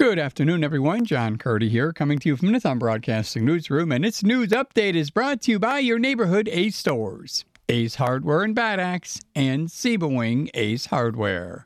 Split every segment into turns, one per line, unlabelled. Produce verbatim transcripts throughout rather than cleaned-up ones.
Good afternoon, everyone. John Curdy here, coming to you from the Thumb Broadcasting Newsroom, and its news update is brought to you by your neighborhood Ace stores, Ace Hardware in Bad Axe, and Sebawing Ace Hardware.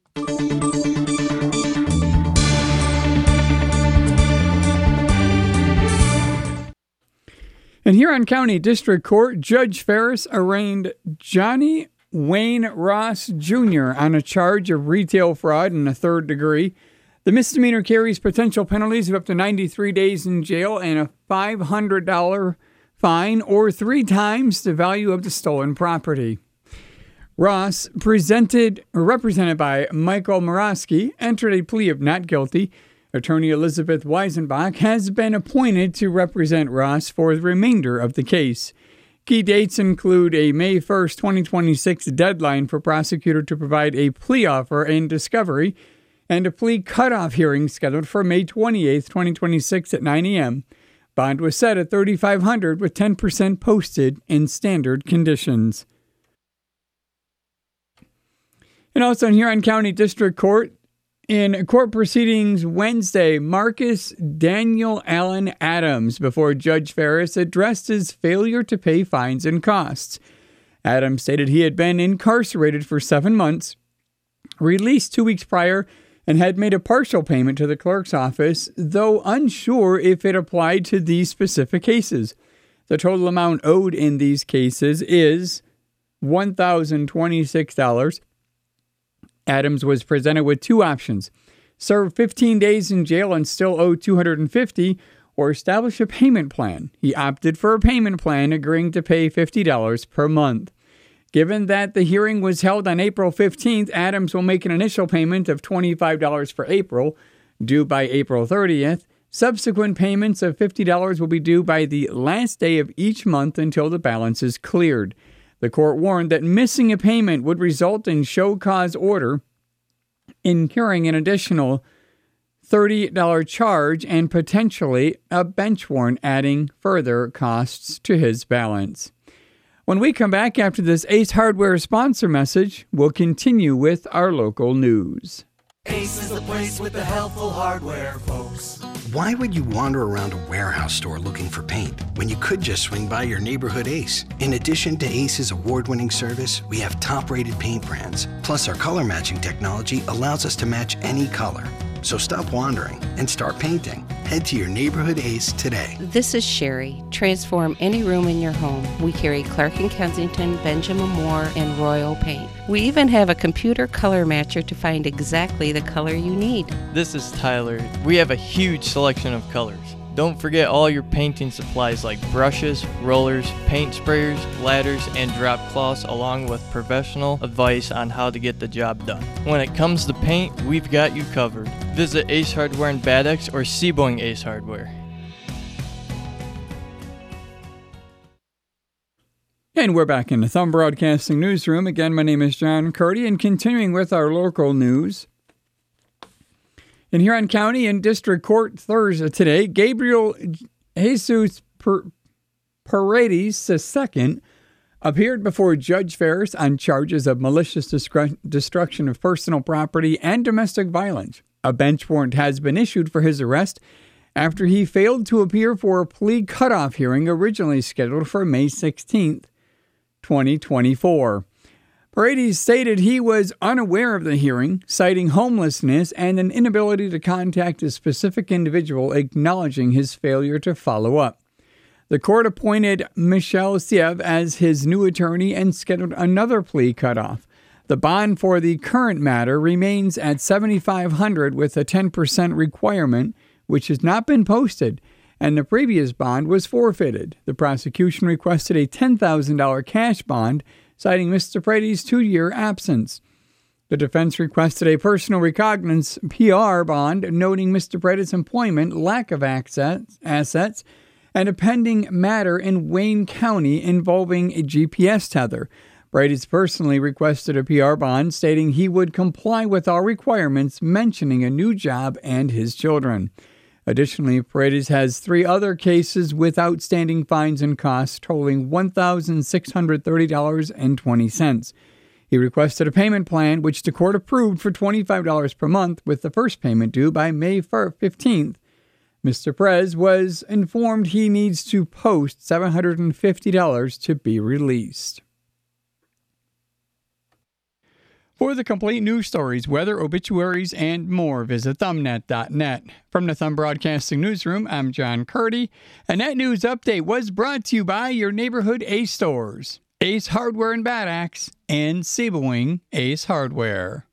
In Huron County District Court, Judge Ferris arraigned Johnny Wayne Ross Junior on a charge of retail fraud in the third degree. The misdemeanor carries potential penalties of up to ninety-three days in jail and a five hundred dollars fine or three times the value of the stolen property. Ross, presented or represented by Michael Morosky, entered a plea of not guilty. Attorney Elizabeth Weisenbach has been appointed to represent Ross for the remainder of the case. Key dates include a May first, twenty twenty-six deadline for prosecutor to provide a plea offer and discovery, and a plea cutoff hearing scheduled for May twenty-eighth, twenty twenty-six at nine a.m. Bond was set at thirty-five hundred dollars with ten percent posted in standard conditions. And also in Huron County District Court, in court proceedings Wednesday, Marcus Daniel Allen Adams before Judge Ferris addressed his failure to pay fines and costs. Adams stated he had been incarcerated for seven months, released two weeks prior, and had made a partial payment to the clerk's office, though unsure if it applied to these specific cases. The total amount owed in these cases is one thousand twenty-six dollars. Adams was presented with two options: serve fifteen days in jail and still owe two hundred fifty dollars, or establish a payment plan. He opted for a payment plan, agreeing to pay fifty dollars per month. Given that the hearing was held on April fifteenth, Adams will make an initial payment of twenty-five dollars for April, due by April thirtieth. Subsequent payments of fifty dollars will be due by the last day of each month until the balance is cleared. The court warned that missing a payment would result in show cause order, incurring an additional thirty dollars charge and potentially a bench warrant, adding further costs to his balance. When we come back after this Ace Hardware sponsor message, we'll continue with our local news.
Ace is the place with the helpful hardware, folks.
Why would you wander around a warehouse store looking for paint when you could just swing by your neighborhood Ace? In addition to Ace's award-winning service, we have top-rated paint brands. Plus, our color matching technology allows us to match any color. So stop wandering and start painting. Head to your neighborhood Ace today.
This is Sherry. Transform any room in your home. We carry Clark and Kensington, Benjamin Moore, and Royal Paint. We even have a computer color matcher to find exactly the color you need.
This is Tyler. We have a huge selection of colors. Don't forget all your painting supplies like brushes, rollers, paint sprayers, ladders, and drop cloths, along with professional advice on how to get the job done. When it comes to paint, we've got you covered. Visit Ace Hardware in Bad Axe or Sebawing Ace Hardware.
And we're back in the Thumb Broadcasting Newsroom. Again, my name is John Curdy, and continuing with our local news. In Huron County and District Court Thursday today, Gabriel Jesus Paredes the second appeared before Judge Ferris on charges of malicious destruction of personal property and domestic violence. A bench warrant has been issued for his arrest after he failed to appear for a plea cutoff hearing originally scheduled for May sixteenth, twenty twenty-four. Paredes stated he was unaware of the hearing, citing homelessness and an inability to contact a specific individual, acknowledging his failure to follow up. The court appointed Michelle Siev as his new attorney and scheduled another plea cutoff. The bond for the current matter remains at seventy-five hundred dollars with a ten percent requirement, which has not been posted, and the previous bond was forfeited. The prosecution requested a ten thousand dollars cash bond, citing Mister Paredes' two-year absence. The defense requested a personal recognizance P R bond, noting Mister Paredes' employment, lack of access, assets, and a pending matter in Wayne County involving a G P S tether. Paredes personally requested a P R bond, stating he would comply with all requirements, mentioning a new job and his children. Additionally, Paredes has three other cases with outstanding fines and costs totaling one thousand six hundred thirty dollars and twenty cents. He requested a payment plan, which the court approved for twenty-five dollars per month, with the first payment due by May fifteenth. Mister Perez was informed he needs to post seven hundred fifty dollars to be released. For the complete news stories, weather, obituaries, and more, visit thumbnet dot net. From the Thumb Broadcasting Newsroom, I'm John Curdy, and that news update was brought to you by your neighborhood Ace stores, Ace Hardware in Bad Axe, and Sebelwing Ace Hardware.